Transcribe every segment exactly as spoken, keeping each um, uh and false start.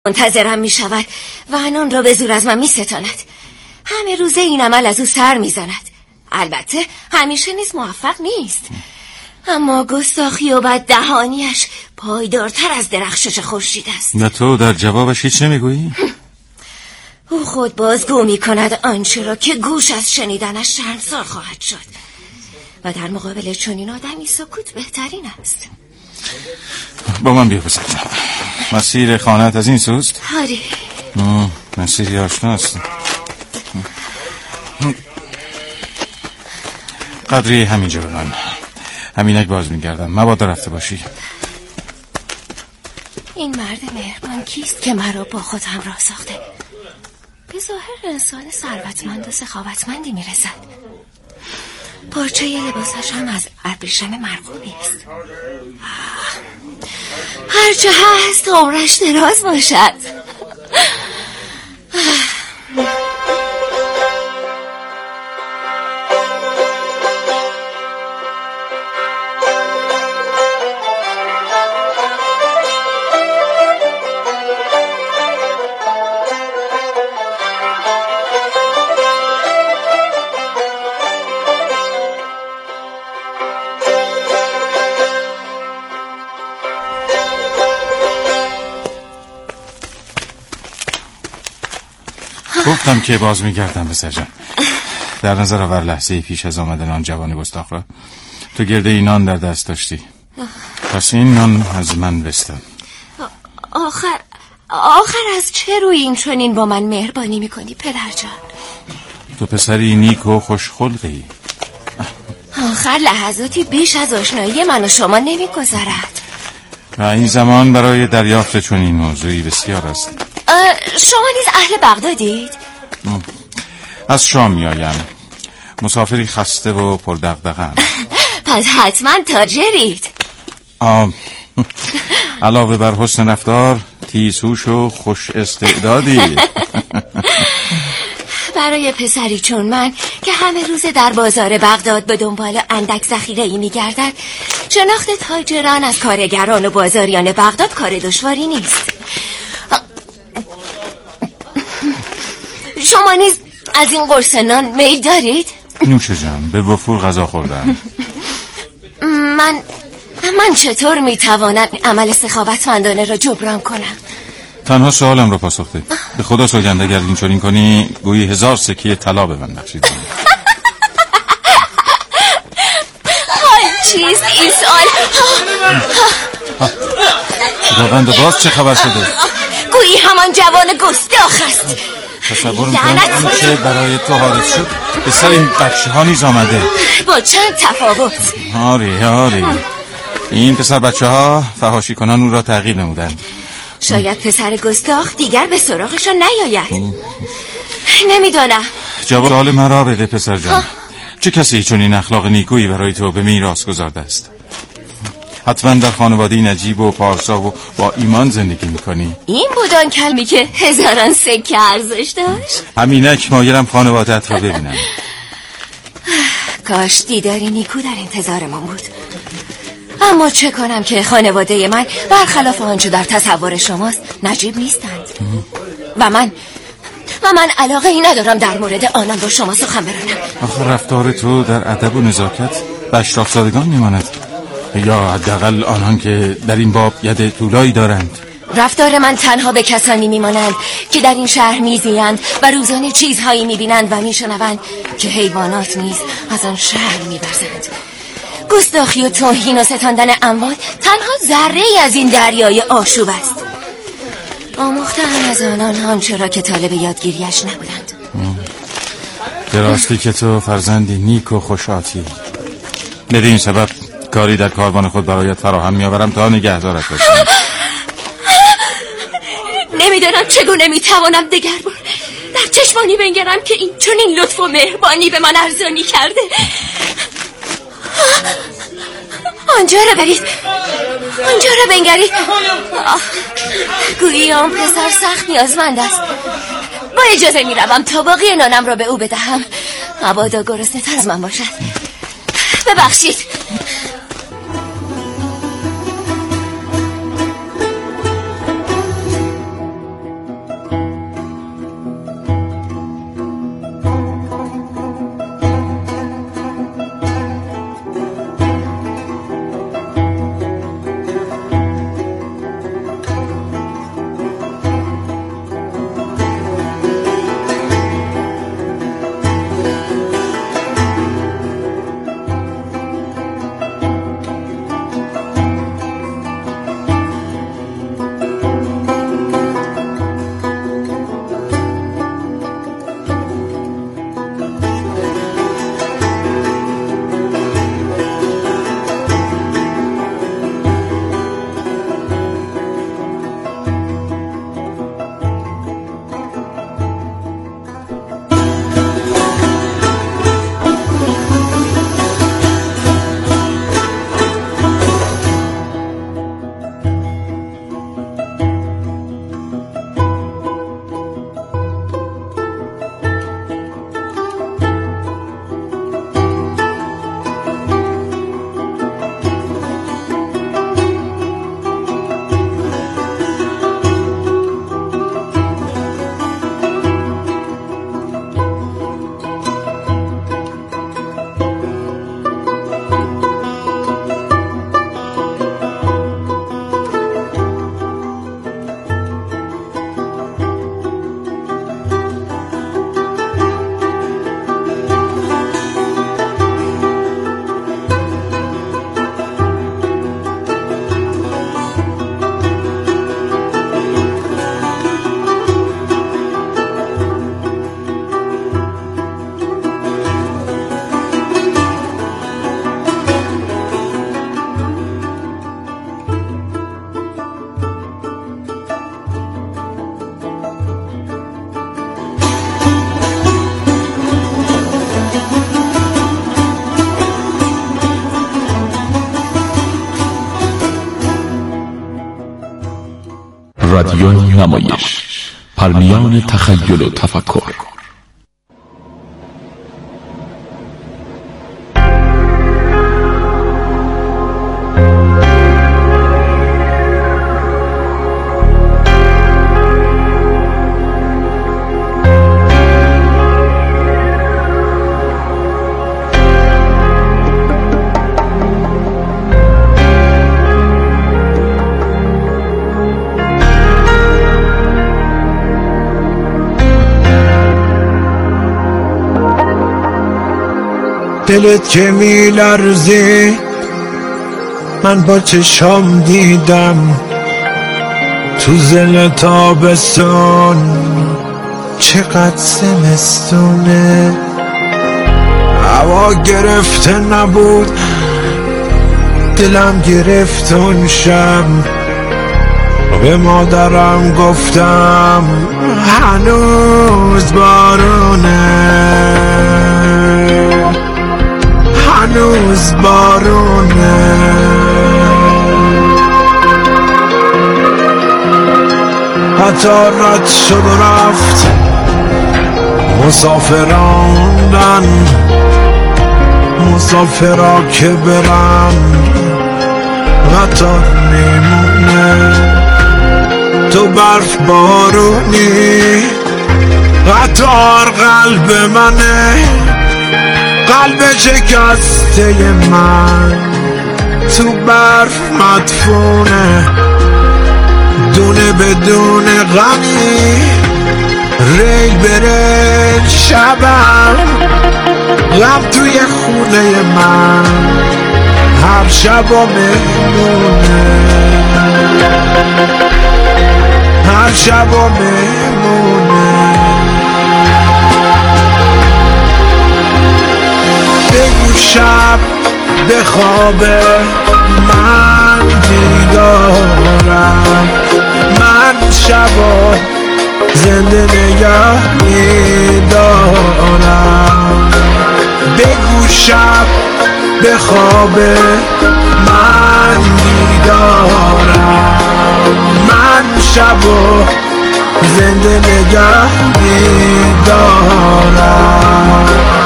منتظرم می شود و آن را به زور از من می ستاند. همه روزه این عمل از او سر می زند. البته همیشه نیز موفق نیست، اما گستاخی و بددهانیش پایدارتر از درخشش خورشید است. و تو در جوابش هیچ نمیگویی؟ او خود بازگو می کند آنچه را که گوش از شنیدنش شرمسار خواهد شد و در مقابل چنین آدمی سکوت بهترین است. با من بیا پسر. مسیر خانه‌ات از این سوست؟ آری. مسیری آشناست. قدری همینجا بمن. همینک باز میگردم، مبادا رفته باشی. این مرد مهربان کیست که مرا با خود همراه ساخته؟ به ظاهر انسان ثروتمند و سخاوتمندی میرسد. پارچه لباسش هم از ابریشم مرغوبی است. هرچه هست عمرش دراز باشد. گفتم که باز میگردم پسر جان. در نظر آور لحظه پیش از آمدن آن جوان گستاخ را تو گرده این نان در دست داشتی. پس این نان از من بستم. آخر آخر از چه روی این چنین با من مهربانی میکنی پدر جان؟ تو پسری نیک و خوشخلقی. آخر لحظاتی بیش از آشنایی من و شما نمیگذرد و این زمان برای دریافت چنین موضوعی بسیار است. شما نیز اهل بغدادید؟ از شام میایم. مسافری خسته و پردغدغه‌ام. پس حتما تاجرید. آم علاوه بر حسن رفتار تیزهوش و خوش استعدادی. برای پسری چون من که همه روز در بازار بغداد به دنبال اندک ذخیره‌ای می‌گردد، شناخت تاجران از کارگران و بازاریان بغداد کار دشواری نیست. شما نیز از این قرص نان میل دارید؟ نوشه جان، به وفور غذا خوردم. من من چطور میتوانم عمل سخاوتمندانه را جبران کنم؟ تنها سوالم رو پاسخ ده. به خدا سوگند اگر این چنین کنی گویی هزار سکه طلا به من بخشید. حال چیست این سوال؟ خداوند باز چه خبر شده؟ گویی همان جوان گستاخ است. تصور میکنم که برای تو حادث شد به سر این بچه ها نیز آمده. با چند تفاوت؟ آری آری این پسر بچه ها فحاشی کنان او را تغییر نمودند. شاید پسر گستاخ دیگر به سراغشان نیاید. نمیدانم. جواب سوال مرا بده پسر جان. چه کسی چون این اخلاق نیکویی برای تو به میراث گذارده است؟ حتما در خانواده نجیب و پارسا و با ایمان زندگی میکنی. این بود آن کلمی که هزاران سکه ارزش داشت. همینک مایلم خانواده‌ات را ببینم. کاش دیداری نیکو در انتظارمان بود. اما چه کنم که خانواده من برخلاف آنچه در تصور شماست نجیب نیستند. و من و من علاقه ای ندارم در مورد آنان با شما سخن برانم. آخه رفتار تو در ادب و نزاکت به اشراف‌زادگان میماند، یا حداقل آنان که در این باب ید طولایی دارند. رفتار من تنها به کسانی میمانند که در این شهر میزیند و روزانه چیزهایی میبینند و میشنوند که حیوانات نیز از آن شهر میبرزند. گستاخی و توهین و ستاندن اموال تنها ذره ای از این دریای آشوب است. آموخته‌ام از آنان آنچه را که طالب یادگیریش نبودند. به راستی که تو فرزندی نیک و خوشاتی. بدین سبب کاری در کاروان خود برایت فراهم میآورم تا نگهدارت باشم. نمیدانم چگونه میتوانم دگر بار در چشمانی بنگرم که این چنین لطف و مهربانی به من ارزانی کرده. آنجا را برید، آنجا را بنگرید. گویی آن پسر سخت نیازمند است. با اجازه میروم تا باقی نانم را به او بدهم، مبادا گرسنه تر از من باشد. ببخشید. رادیو نمایش، پرمیان تخیل و تفکر. دلت که می لرزی من با چشام دیدم تو زل تابستون چقدر زمستونه. هوا گرفته نبود دلم گرفت اون شب، به مادرم گفتم هنوز بارونه، هنوز بارونه. حتی رد شد و رفت مسافراندن، مسافرا که برن قطار میمونه. تو برف بارونی قطار قلب منه، قلب شکسته من تو برف مدفونه. دونه بدون غمی ریل بره شبم، غم توی خونه من هر شب و مهمونه، هر شب و مهمونه. بگو شب به خواب من بیدارم، من شبا زنده نگه میدارم. بگو شب به خواب من بیدارم، من شبا زنده نگه میدارم.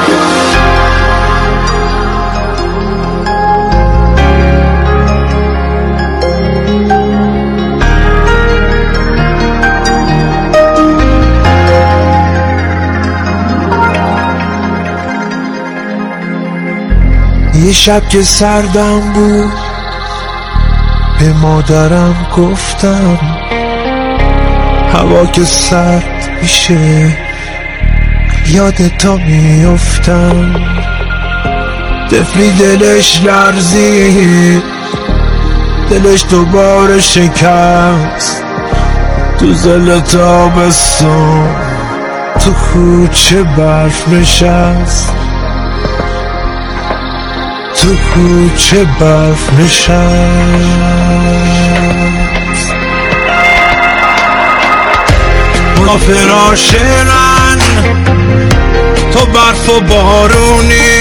یه شب که سردم بود به مادرم گفتم هوا که سرد میشه یادتو میافتم. طفلی دلش لرزید، دلش دوباره شکست تو زل تابستون تو کوچه برف نشست، تو کوچه برف نشست. مسافرا شیرن تو برف و بارونی،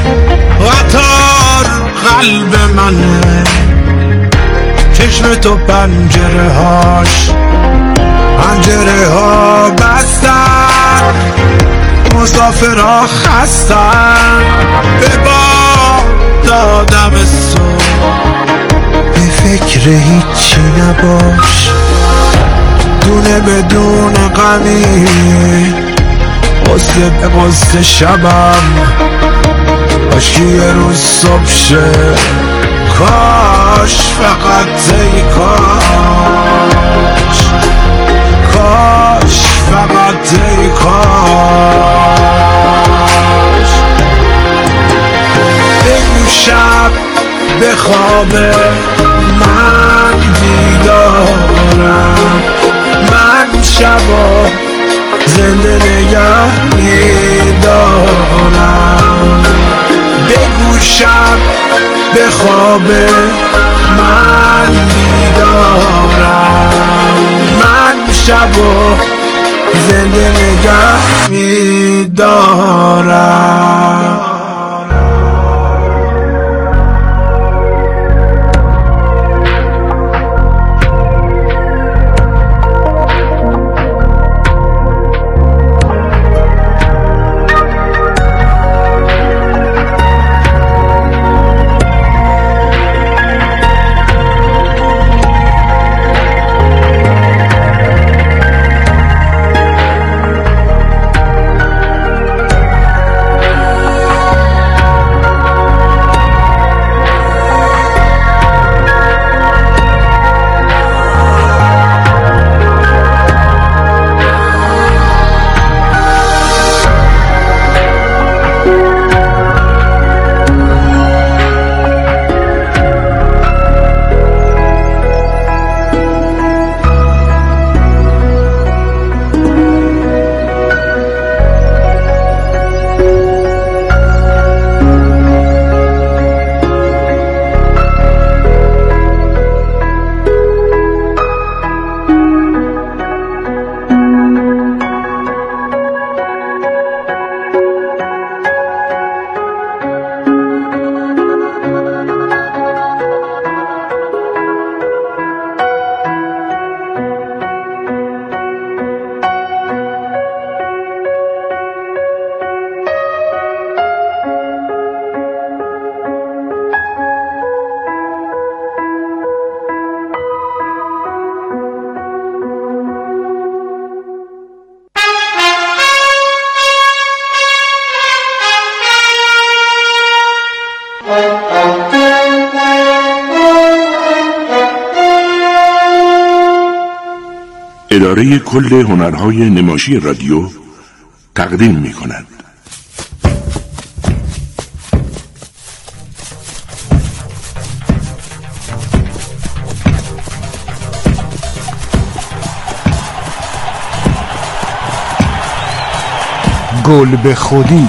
قطار قلب منه، چشم تو پنجره هاش پنجره ها بستن. مسافرا خستن به باد دادم صبح، به فکر هیچی نباش، دونه بدون غمی قصه به قصه شبم. کاش یه روز صبح شه، کاش فقط ای کاش، کاش فقط ای کاش. بگو شب به خواب من بیدارم، من شبا زنده نگه میدارم. بگو شب به خواب من بیدارم، من شبا زنده نگه میدارم. اداره کل هنرهای نمایشی رادیو تقدیم می کند. گل به خودی،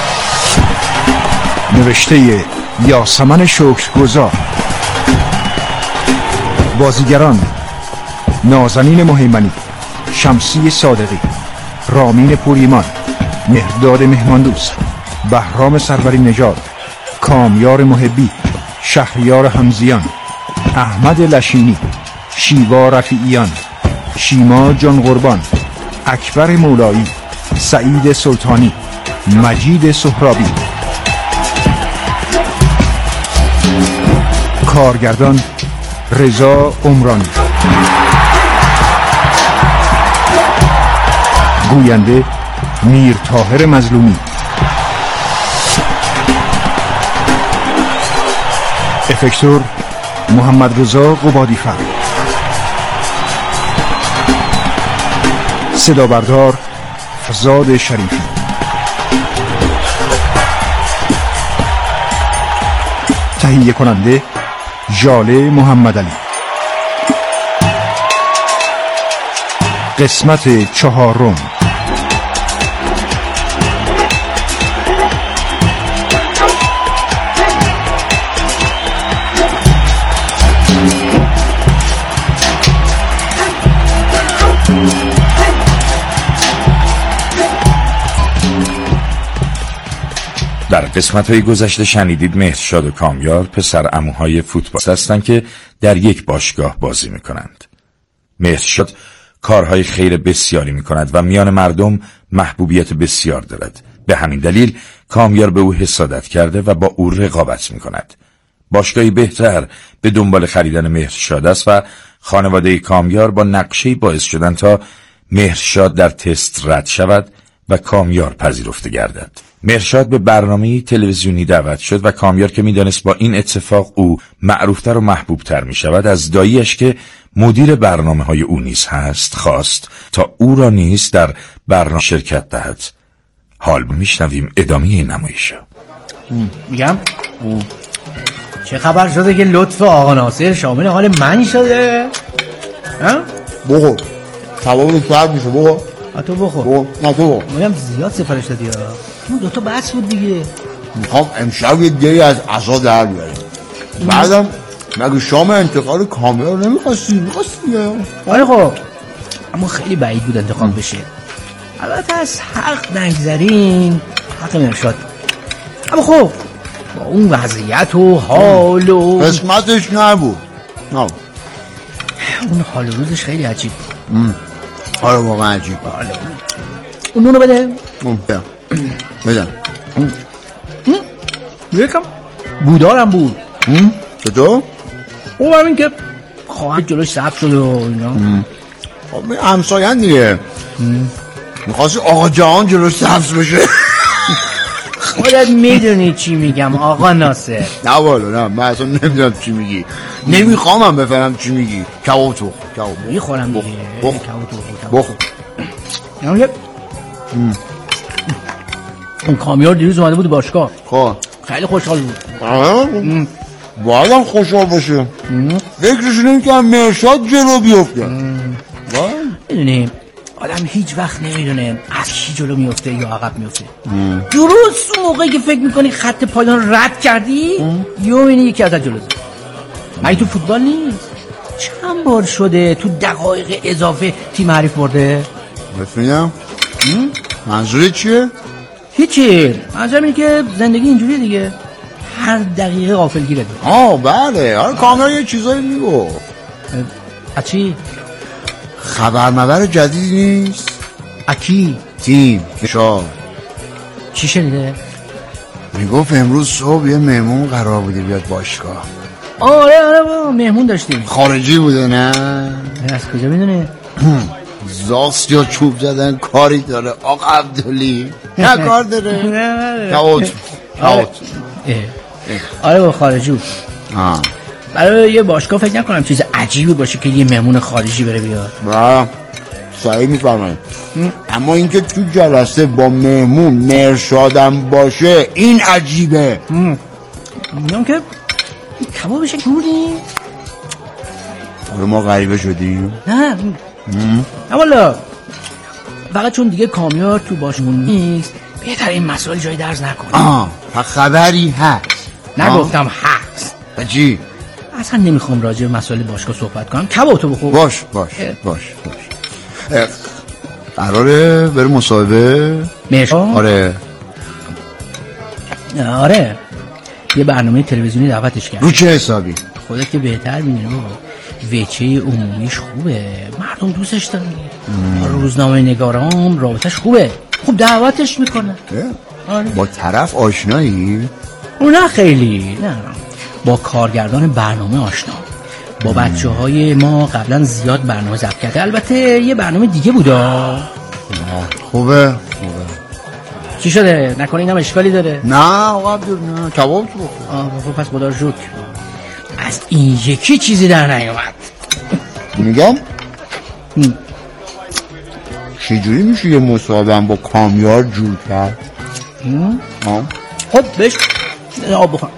نوشته یاسمن شکرگزار. بازیگران: نازنین مهیمنی، شمسی صادقی، رامین پوریمان، مهرداد مهماندوست، بهرام سروری نژاد، کامیار محبی، شهریار حمزیان، احمد لشینی، شیوا رفیعیان، شیما جان قربان، اکبر مولایی، سعید سلطانی، مجید سهرابی. کارگردان: رضا عمرانی. گوینده: میر طاهر مظلومی. افکتور: محمد رضا قبادی‌فر. صدا بردار: فرزاد شریفی. تهیه کننده: ژاله محمد علی. قسمت چهارم. در قسمت‌های گذشته شنیدید مهرشاد و کامیار پسر عموهای فوتبال هستند که در یک باشگاه بازی می‌کنند. مهرشاد کارهای خیر بسیاری می‌کند و میان مردم محبوبیت بسیار دارد. به همین دلیل کامیار به او حسادت کرده و با او رقابت می‌کند. باشگاهی بهتر به دنبال خریدن مهرشاد است و خانواده کامیار با نقشه‌ای باعث شدند تا مهرشاد در تست رد شود و کامیار پذیرفته گردد. مهرشاد به برنامه تلویزیونی دعوت شد و کامیار که میدانست با این اتفاق او معروفتر و محبوبتر می شود از داییش که مدیر برنامه های او نیز هست خواست تا او را نیز در برنامه شرکت دهد. حال میشنویم ادامه این نمایش. میگم چه خبر شده که لطف آقا ناصر شامل حال من شده؟ ها؟ بخور کباب سرد میشه. بخور. تو بخور. بخور. نه تو بخور. میگم زیاد سفارش دادی ها. اون دوتا بس بود دیگه. میخوام امشب یه دری از عصا در بیاریم. بعدم مگه شام انتقال کامیار نمیخواستی؟ میخواستی دیگه. آره خب اما خیلی بعید بود انتخاب بشه. البته از حق نگذرین، حق مهرشاد. اما خب با اون وضعیت و حال و قسمتش نبود. نه اون حال و روزش خیلی عجیب. آره واقعا عجیب. آره اون نونو بده. بده بده یکم بودارم بود. چطور؟ او همین که خواهد جلوش ثبت شده و اینا. خب همساین دیگه. میخواستی آقا جهان جلوش ثبت بشه. خودت میدونی چی میگم آقا ناصر. نه والا نه من اصلا نمیدونم چی میگی. نمیخوام هم بفهمم چی میگی. کباب تو کباب میخورم دیگه. بخور بخور. یعنی اون کامیار دیروز اومده بود باشگاه. خب خیلی خوشحال بود. باید هم خوشحال باشه. فکرش نمی که مهرشاد جلو بیفته. میدونی آدم هیچ وقت نمیدونه از کی جلو میفته یا عقب میفته. درست اون موقعی که فکر میکنی خط پایان رد کردی یه اینه یکی ازت جلو زد. مگه تو فوتبال نیست چند بار شده تو دقایق اضافه تیم حریف برده؟ بفهمم منظور چیه؟ هیچی، منظورم اینه که زندگی اینجوریه دیگه، هر دقیقه غافلگیره. آه بله، آره کاملا یه چیزایی میگو. اچی؟ خبر مبر جدیدی نیست؟ اکی؟ تیم شاه چی شنیده؟ میگفت امروز صبح یه مهمون قرار بوده بیاد باشگاه. آره آره با مهمون داشتیم. خارجی بوده نه؟ از کجا میدونه؟ زاست یا چوب زدن کاری داره آقا عبدالی؟ نه کار داره؟ کاوت کاوت آره با خارجی بود. برای یه باشگاه فکر نکنم چیز عجیبی باشه که یه مهمون خارجی بره بیاد. با صحیح میفرمایید. اما اینکه تو جلسه با مهمون مرشادم باشه این عجیبه. میگم که کبابش جوری آره ما غریبه شدیم. نه نه والا فقط چون دیگه کامیار تو باشمون نیست بهتر این مسائل جای درز نکنه. آه خبری هست؟ نگفتم هست. چی؟ اصلا نمیخوام راجع به مسائل باشگاه صحبت کنم. کبابتو بخور. باش باش باش باش. قراره بریم مصاحبه؟ مرشاد؟ آره آره یه برنامه تلویزیونی دعوتش کرد. رو چه حسابی؟ خودت که بهتر می‌دونی بابا. وچه عمومیش خوبه، مردم دوستش دارن. روزنامه نگارام رابطش خوبه. خوب دعوتش میکنه. آره. با طرف آشنایی؟ نه خیلی نه. با کارگردان برنامه آشنا. با بچه های ما قبلا زیاد برنامه ضبط کرده. البته یه برنامه دیگه بودا. خوبه خوبه. چی شده؟ نکنه اینم اشکالی داره؟ نه آقا عبدال نه کباب تو بخور. آه بخور. پس خدا شکر از این یکی چیزی در نیامد. میگم چجوری میشه یه مصاحبه با کامیار جور کرد؟ خب بهش آب بخور.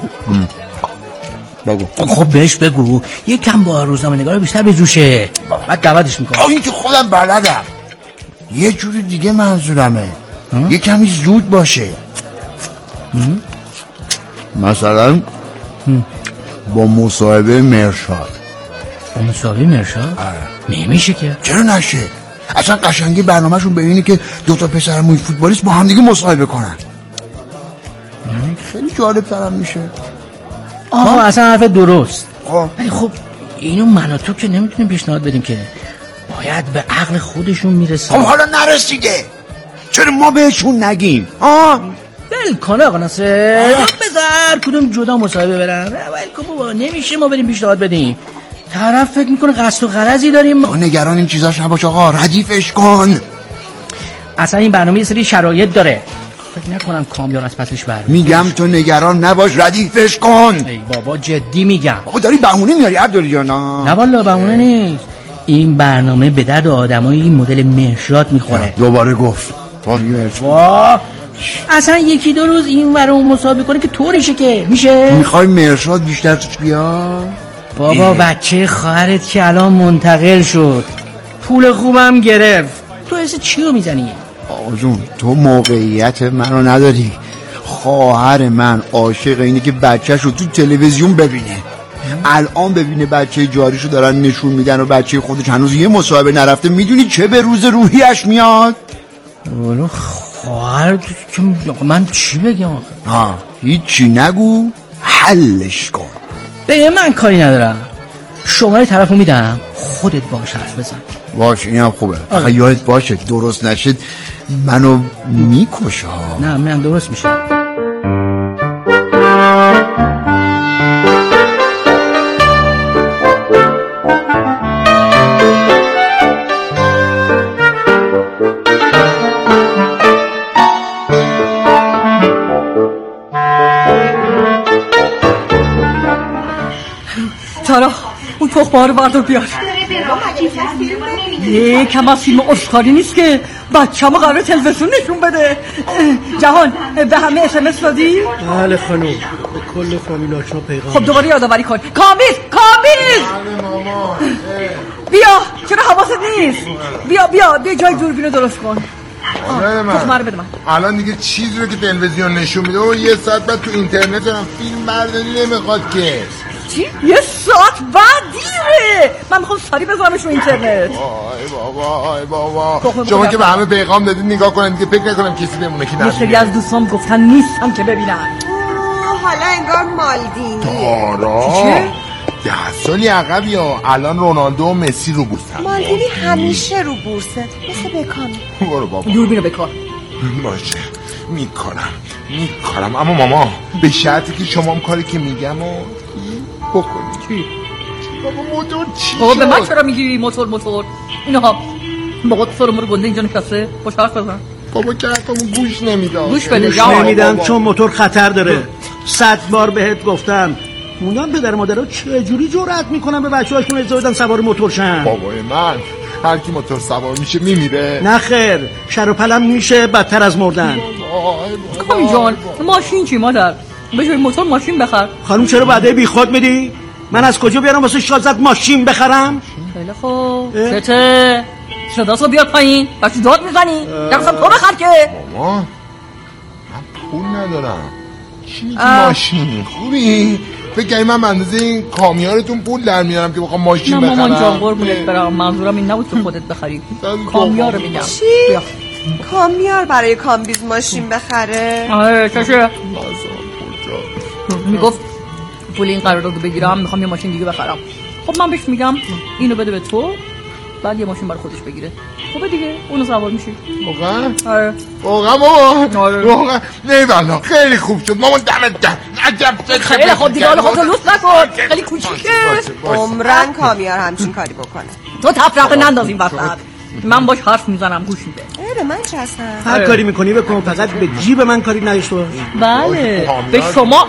بگو. خب بهش بگو یکم با روزنامه نگار بیشتر بجوشه بعد دعوتش میکنم. آه این که خودم بلدم. یه جوری دیگه منظورمه یه کمی زود باشه. مثلا با مصاحبه مرشاد. با مصاحبه مرشاد؟ نمیشه که. چرا نشه؟ اصلا قشنگی برنامهشون به اینه که دوتا پسرموی فوتبالیست با هم دیگه مصاحبه کنن. خیلی جالب ترم میشه. آه اصلا حرف درست. ولی خب اینو من و تو که نمیتونیم پیشنهاد بدیم که باید به عقل خودشون میرسه. خب حالا نرسیده چرا ما بهشون نگیم؟ آه بل کن آقا ناصر بذار کدوم جدا مصاحبه برن. ولی کن بابا نمیشه ما بریم پیشنهاد بدیم. طرف فکر میکنه قصد و غرضی داریم. تو نگران این چیزاش نباش آقا ردیفش کن. اصلا این برنامه یه سری شرایط داره. فکر نکنم کامیار از پسش بر میگم تو نگران نباش ردیفش کن. ای بابا جدی میگم. آقا داری بهونه میاری عبدالی جانا؟ نه والا بهونه نیست. این برنامه به درد آدمای این مدل مرشاد میخوره. دوباره گفت واه اصلا یکی دو روز این ور اون مسابقه کنه که طوریشه که میشه. میخوای مرشاد بیشتر توش بیا؟ بابا اه. بچه خواهرت که الان منتقل شد پول خوبم گرفت. تو حس چی رو میزنی؟ آقا جون تو موقعیت منو نداری. خواهر من عاشق اینه که بچه‌شو تو تلویزیون ببینه. الان ببینه بچه جاریشو دارن نشون میدن و بچه خودش هنوز یه مصاحبه نرفته. میدونی چه به روز روحیش میاد؟ ولو خواهر که من چی بگم آخه؟ ها هیچی نگو حلش کن. به من کاری ندارم. شماره طرفو میدم خودت باهاش حرف بزن. باشه اینم خوبه. فقط یادت باشه درست نشد منو میکشه. نه من درست میشه. تارا اون تخمه رو بردار بیار. یه کم از فیلم اسکاری نیست که بچه همه قراره تلویزیون نشون بده. جهان به همه اس ام اس دادی؟ بله خانم به کل فامیل آشنا پیغام. خب دوباره یادآوری کن. کامیز کامیز بیا چرا حواست نیست؟ بیا بیا بیا جای دوربینو درست کن. تخمه رو بده من. الان دیگه چیزی رو که تلویزیون نشون میده و یه ساعت بعد تو اینترنت هم فیلم برداری نمیخواد که. چی؟ یه ساعت بعد دیره. من میخوام سری بذارمش رو اینترنت. آی بابا آی بابا شما که به همه پیغام دادید نگاه کنن دیگه فکر نکنم کسی بمونه که یه سری از دوستان گفتن نیستم که ببینن. حالا انگار مالدینی. تارا چیه؟ ده سالی عقبی ها. الان رونالدو و مسی رو بورسن. مالدینی همیشه رو بورسه مثل بکام. برو بابا دوربینو بکار. باشه میکنم میکنم اما ماما به شرطی که شما هم کاری که میگم و بکنی. چی؟ بابا موتور چی بابا به من شد؟ چرا میگی موتور موتور؟ اینها بابا تو سرمون رو گنده اینجا نشسته باش حرف بزن. بابا که حرفمون گوش نمیداد. گوش بده گوش نمیدم چون موتور خطر داره. صد بار بهت گفتم. موندم پدر مادرها چجوری جرأت میکنن به بچه‌هاشون اجازه بدن سوار موتور شن؟ بابای من هر کی موتور سوار میشه میمیره؟ نه خیر، شر و پلم میشه بدتر از مردن. کامی جان ماشین چی مادر؟ به جای موتور ماشین بخر. خانم چرا بعده بی خود میدی؟ من از کجا بیارم واسه شازت ماشین بخرم؟ خیلی خوب. چته؟ صداتو بیار پایین. بچه داد میزنی؟ درستم تو بخر که. ماما من پول ندارم. چی میگی ماشین؟ خوبی؟ فکر کنی من اندازه این کامیارتون پول در میارم که بخوام ماشین بخرم؟ نه مامان جان قربونت برم، منظورم این نبود که خودت بخری. کامیار میگم. چی؟ کامیار برای کامبیز ماشین بخره؟ آره چشه؟ میگفت پول این قراردادو بگیرم میخوام یه ماشین دیگه بخرم. خب من بهش میگم اینو بده به تو، بعد یه ماشین برای خودش بگیره. خب دیگه اونو سوار میشی. واقعا؟ آره واقعا مامان؟ واقعا؟ نه والا خیلی خوب شد مامان، دمت گرم. عجب خیلی خوب دیگه، حالا خودتو لوس نکن، خیلی کوچیکه. عمرن کامیار همچین کاری بکنه. تو تفرقه ننداز این وسط. من باش حرف میزنم گوش میده. اره من چه هستم؟ هر کاری میکنی بکن، فقط به جیب من کاری نداشته باش. بله به شما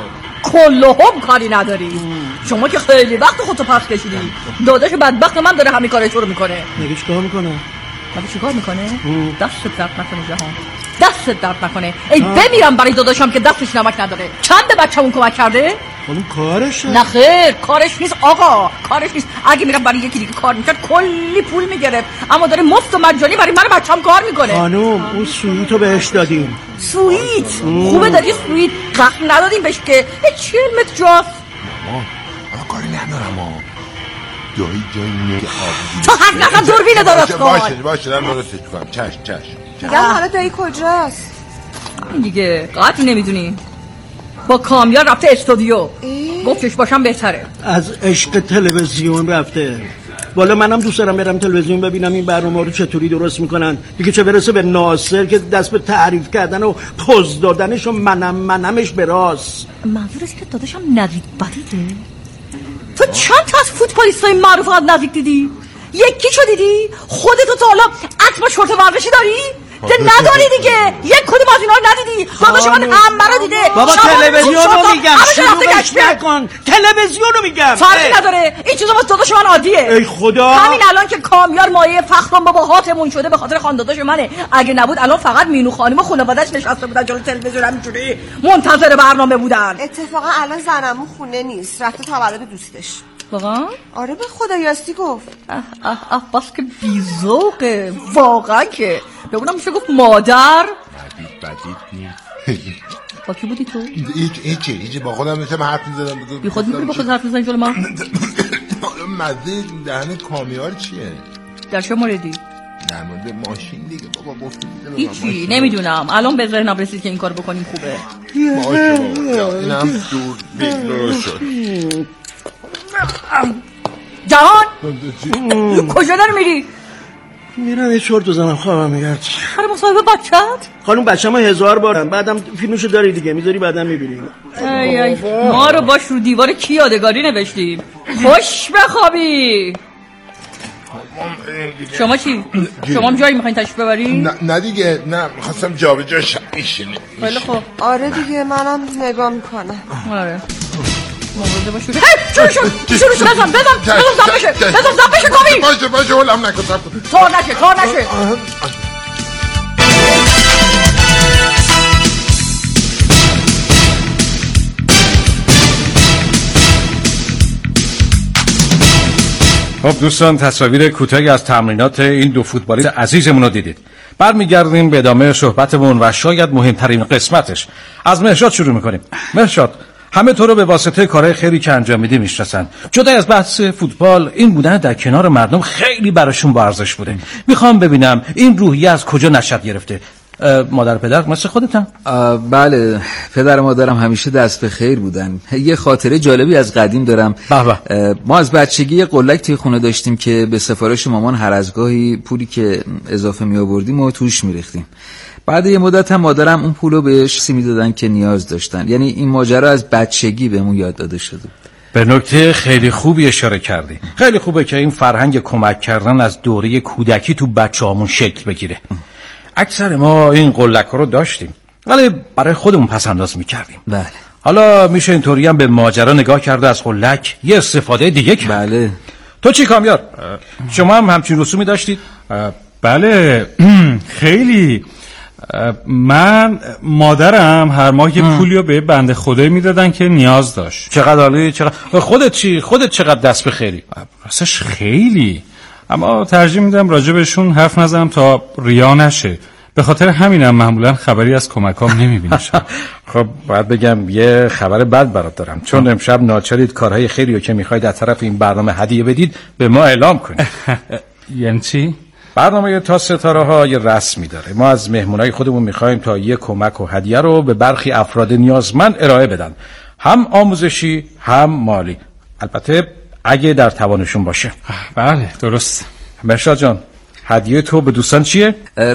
کلهم کاری نداری. شما که خیلی وقت خودتو پس کشیدی. داداش بدبخت من داره همین کارش رو میکنه. مگه چیکار میکنه؟ مگه چیکار میکنه؟ دست درد نکنه جهان، دست درد نکنه. ای بمیرم برای داداشم که دستش نمک نداره. چند بچه‌مون کمک کرده؟ اون کارشه. نه خیر کارش نیست آقا، کارش نیست. اگه میرم برای یکی دیگه کار میکرد کلی پول میگرفت، اما داره مفت و مجانی برای من بچه‌م کار میکنه. خانم اون سویتو بهش دادیم. سویت؟ خوبه دادی سویت، قهر ندادیم بهش که چهل متر جاست. ماما من کاری ندارم ها، جایی جایی میگه آبی تو هر نقا دوربین درست کن. باشه باشه دارم درستش کنم. چشم چشم میگم حالا دایی کجاست؟ این دیگه قطعی نمیدونی. با کامیار رفته استودیو، گفتش باشم بهتره. از عشق تلویزیون رفته. والا منم دوست دارم برم تلویزیون ببینم این برنامه رو چطوری درست میکنن دیگه، چه برسه به ناصر که دست به تعریف کردن و پوز دادنش و منم منمش به راست. منظورش که داداشم نوید بدیده؟ تو چند تا از فوتبالیستای معروف قد نزدیک دیدی؟ یکیشو دیدی؟ خودتو تا حالا عکس با شورت ورزشی داری؟ که نداری دیگه. یک کدوم از اینا رو ندیدی؟ داداش من همه رو دیده. بابا تلویزیون رو میگم، شلوغش نکن. تلویزیون رو میگم. فرقی نداره، این چیزا واسه داداش من عادیه. ای خدا، همین الان که کامیار مایه فخرم بابا هاتمون شده به خاطر خان داداش منه. اگه نبود الان فقط مینو خانم و خانواده‌اش نشسته بودن جلوی تلویزیون همینجوری منتظر برنامه بودن. اتفاقا الان زنمون خونه نیست، رفته تولد دوستش. واقعا؟ آره به خدا یاستی گفت. اه اه اه بس که بیزوقه واقعا، که بگونم میشه گفت مادر. بدید بدید نیست. با کی بودی تو؟ هیچ هیچ هیچ با خودم داشتم حرف می‌زدم. بی خود می‌کنی با خودت حرف می‌زنی جلوی من؟ مزه دهن کامیار چیه؟ در چه موردی؟ در مورد ماشین دیگه بابا گفتیم. هیچی نمیدونم، الان به ذهنم رسید که این کار بکنیم خوبه. باشه بابا اینم دور بیرون شد. جهان کجا داری میری؟ میرم یه چرت بزنم خوابم میگرد. آره مصاحبه بچت؟ خانم بچه‌مو هزار بارم، بعدم فیلمشو داری دیگه میذاری بعدم میبینیم. ای ای ما رو باش رو دیوار کی یادگاری نوشتیم. خوش بخوابی. شما چی؟ شما هم جایی میخواین تشریف ببرین؟ نه نه دیگه، نه میخواستم جابجا شم. میشینی خیلی خوب. آره دیگه منم نگاه میکنم. آره مواظب باش. هی شروع شد شروع شد. بزن بزن بزن زن بشه بزن زن بشه کامی. باشه باشه ولم نکن. کار نشه کار نشه. خب دوستان، تصاویر کوتاهی از تمرینات این دو فوتبالیست عزیزمون رو دیدید. برمیگردیم به ادامه صحبتمون و شاید مهمترین قسمتش. از مهرشاد شروع میکنیم. مهرشاد، همه تو رو به واسطه کارهای خیری که انجام میدی میشناسن. جدا از بحث فوتبال، این بودن در کنار مردم خیلی براشون با ارزش بوده. میخوام ببینم این روحیه از کجا نشأت گرفته؟ مادر پدر مثل خودتن؟ بله، پدر و مادرم همیشه دست به خیر بودن. یه خاطره جالبی از قدیم دارم. بابا. ما از بچگی یه قلک توی خونه داشتیم که به سفارش مامان هر از گاهی پولی که اضافه می آوردیم و توش می ریختیم. بعد یه مدت هم مادرم اون پولو بهش سی میدادن که نیاز داشتن. یعنی این ماجرا از بچگی بهمون یاد داده شده. به نکته خیلی خوبی اشاره کردی. خیلی خوبه که این فرهنگ کمک کردن از دوره کودکی تو بچه‌هامون شکل بگیره. اکثر ما این قلک‌ها رو داشتیم ولی برای خودمون پس انداز می‌کردیم. بله. حالا میشه اینطوری هم به ماجرا نگاه کرده از قلک یه استفاده دیگه کرد. بله. تو چی کامیار؟ شما هم همچین رسومی داشتید؟ بله خیلی. من مادرم هر ماه یه پولیو به بنده خدایی میدادن که نیاز داشت. چقدر عالی. چقدر خودت چی؟ خودت چقدر دست به خیری؟ راستش خیلی، اما ترجیح میدم راجع بهشون حرف نزنم تا ریا نشه. به خاطر همینم معمولا خبری از کمکام نمیبینم. خب باید بگم یه خبر بد برات دارم، چون امشب ناچارید کارهای خیریو که میخواید از طرف این برنامه هدیه بدید به ما اعلام کنید. یعنی چی؟ برنامه تا ستاره ها یه رسمی داره. ما از مهمونای خودمون میخوایم تا یه کمک و هدیه رو به برخی افراد نیازمند ارائه بدن، هم آموزشی هم مالی، البته اگه در توانشون باشه. بله درست. مرشاد جان، هدیه تو به دوستان چیه؟